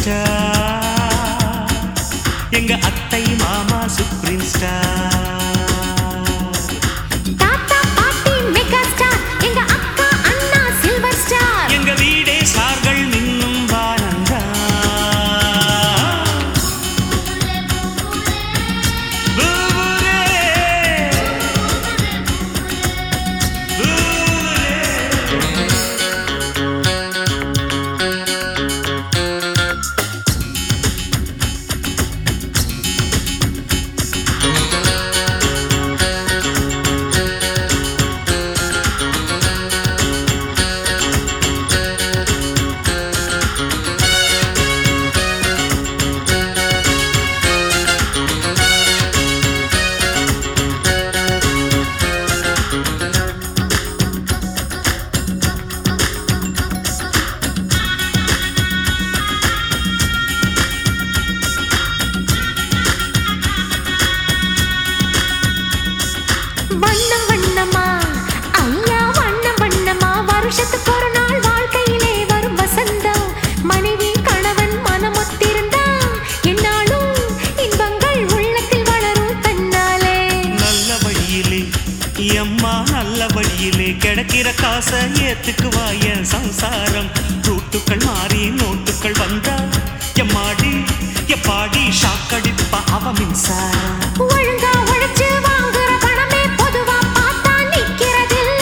star எங்க அத்தை மாமா சுப்ரீம் ஸ்டார் தாத்தா பாட்டி மெகா ஸ்டார் எங்க அக்கா அண்ணா சில்வர் ஸ்டார் எங்க வீடே ஸ்டார்கள் நின்னும் வானந்தா வண்ணம் வண்ணமா ஐயா வண்ணம் வண்ணமா வருஷத்துக்கு ஒரு நாள் வாழ்க்கையிலே வரும் வசந்தம் மனைவி கணவன் மனமொத்திருந்தா என்னாலும் இன்பங்கள் உள்ளத்தில் வளரும் தன்னாலே நல்ல வழியிலே அம்மா நல்ல வழியிலே கிடைக்கிற காசை ஏத்துக்குவாய சம்சாரம் ரூட்டுக்கள் மாறி நோட்டுக்கள் வந்தா எம்மாடி எப்பாடி ஷாக்கடிப்பா அவ மின்சாரம் ஒழுங்கா உழைச்சு வாங்குற பணமே பொதுவா பார்த்தா நிக்கிறதில்ல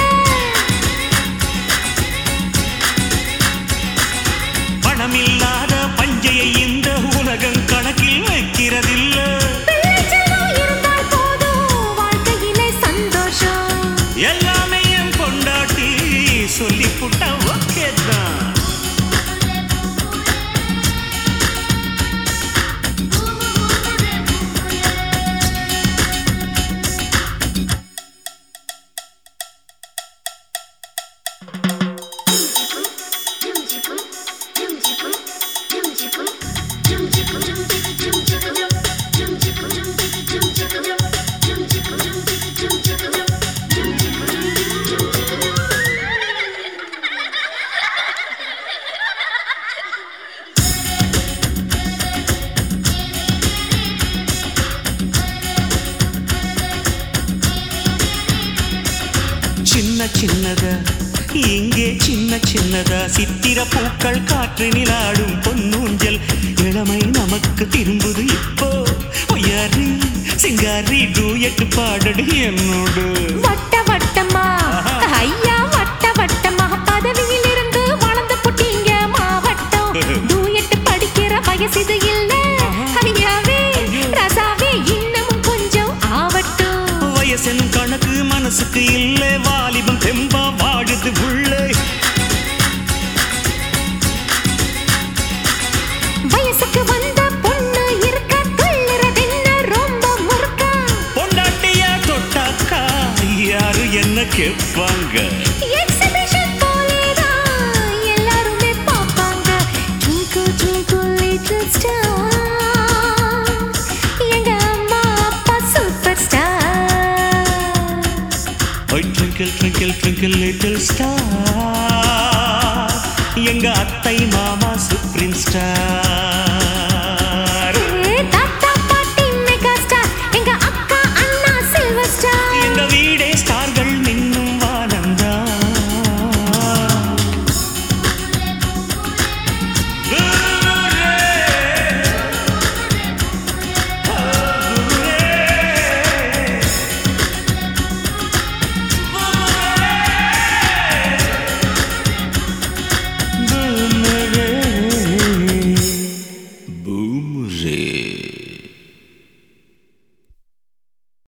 பணமில்லாத பஞ்சையை இந்த உலகம் கணக்கில் வைக்கிறதில்ல பிள்ளை செல்வம் இருந்தால் போதும் வாழ்க்கையிலே சந்தோஷம் எல்லாமே என் கொண்டாட்டி சொல்லி புட்டா ஓகே தான் சின்ன சின்னதா இங்கே சின்ன சின்னதா சித்திர பூக்கள் காற்றினில் ஆடும் பொன்னூஞ்சல் இளமை நமக்கு திரும்புது இப்போ ஒய்யாரி சிங்காரி டூயட் பாடடு என்னோடு வட்ட வட்டமா ஐயா வட்ட வட்டமா பதவியில் இருந்து வளர்ந்து புட்டீங்க மாவட்டம் டூயட் படிக்கிற வயசு இது இல்ல ஐயாவே ரசாவே இன்னமும் கொஞ்சம் ஆவட்டும் வயசெனும் கணக்கு மனசுக்கு இல்லை வாலிபம் தெம்பா வாடுது உள்ளே வயசுக்கு வந்த பொண்ணு இருக்க துள்ளுறதென்ன ரொம்ப முறுக்கா பொண்டாட்டிய தொட்டாக்கா யாரு என்ன கேட்பாங்க எக்ஸிபிஷன் போலேதான் எல்லாருமே பாப்பாங்க ட்விங்கிள் ட்விங்கிள் லிட்டில் ஸ்டார் எங்க அம்மா அப்பா super star twinkle twinkle twinkle little star எங்க அத்தை மாமா சுப்ரீம் ஸ்டார்